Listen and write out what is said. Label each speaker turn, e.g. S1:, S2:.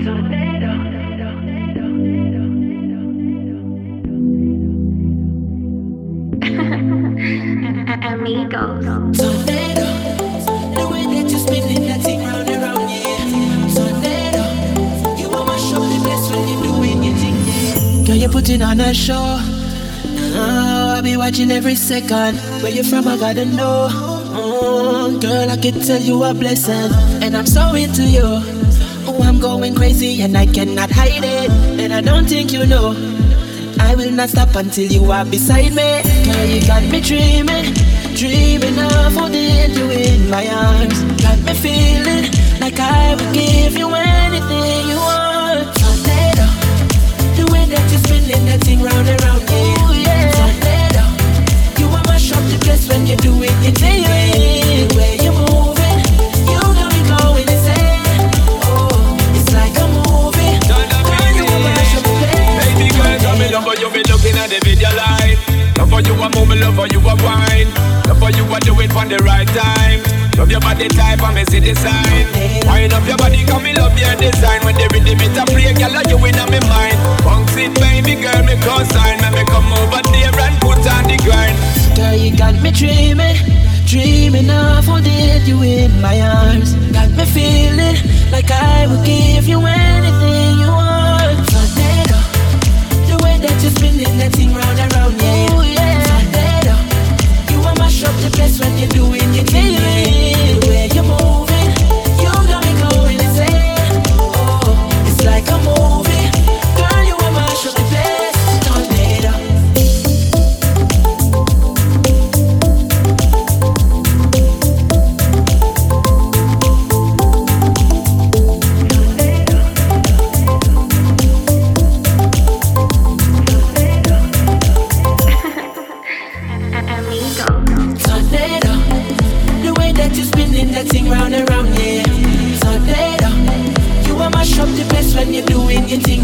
S1: Amigos.
S2: Tornado, the way that you spinning that thing round and round, yeah. Tornado, you want my show the best when you doing your thing, yeah. Girl, you putting on a show. I'll be watching every second. Where you from, I gotta know. Girl, I can tell you a blessing, and I'm so into you. Oh, I'm going crazy and I cannot hide it. And I don't think you know, I will not stop until you are beside me. Girl, you got me dreaming, dreaming of holding you in my arms. Got me feeling like I would give you anything you want. Tornado, the way that you're spinning that thing round and round, yeah. Ooh, yeah. Tornado, you want my shop the place when you're doing your thing. The way you're moving, you got me going insane. Oh, it's like a movie. Girl, you want my shop the place.
S3: Baby girl, tell me love for you, be looking at the video live. Love for you a move, love for you a wine. Love for you a do it on the right time. Love your body type and me see the sign. Wind up your body, come me love your design. When the rhythm it a play, girl, you in on me mind. Bounce it, baby girl, me consign. Let me come over there and put on the grind.
S2: Girl, you got me dreaming, dreaming of holding you in my arms. Got me feeling like I would give you anything you want. Tornado, the way that you're spinning that thing round and round, yeah. Ooh, yeah. Tornado, you want my shop the place when you're doing your thing. The way you're moving, you got me going insane. Oh, it's like a movie. Girl, you want my shop the place. Tornado. Tornado, the way that you spinning that thing round and round, yeah. Tornado, you want my shop the place when you're doing your thing,